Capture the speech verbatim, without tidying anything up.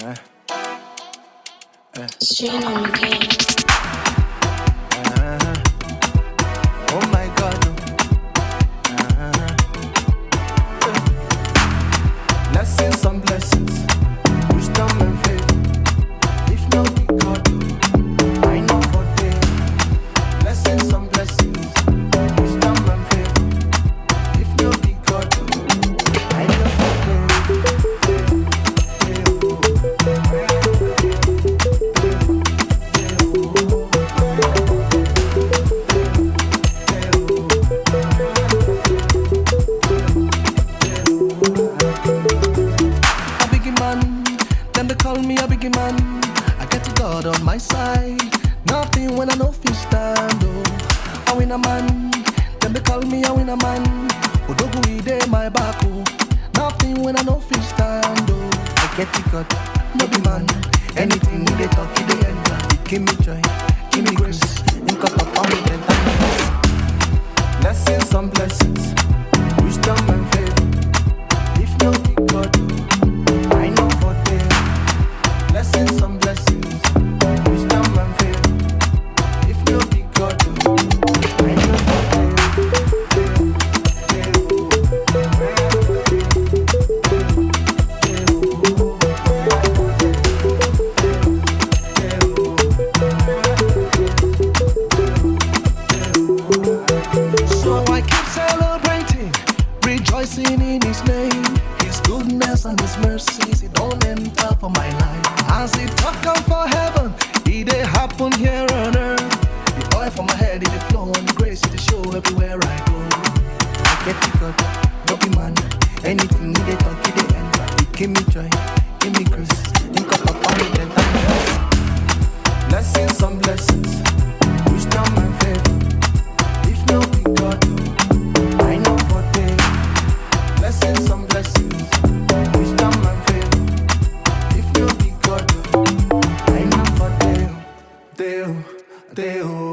Strain on the game. Uh-huh. Oh my God. Uh-huh. Blessings on blessings, wisdom and faith. If no be God, I know for day. Blessings on blessings, wisdom and faith. If no be God, I know for day. Them they call me a biggie man. I get to God on my side. Nothing when I know fi stand. Oh, I win a man. Them they call me a winner man. Odogu we dey my back. Oh, nothing when I know fi stand. Oh, I get to God, no be man. anything we dey talk, it dey enter. It give me joy, give me grace. Link up upon me, then blessings on blessings, wisdom and faith. If no be God, I know for day. Blessings on blessings, wisdom and faith. If no be God, I know for day. so I keep celebrating, rejoicing in His name. His goodness and His mercies, it don't enter for my life. As it talk come for heaven, it dey happen here on earth. The oil from my head, it dey flow on the grace, it dey show everywhere I go. I get to God, no be man. Anything we dey talk, it dey enter. It give me joy, give me grace. Link up upon me, then blessings on blessings, wisdom and faith. If no be God, I know for day. Blessings on blessings, wisdom and faith. If no be God, I know for day. Day, day.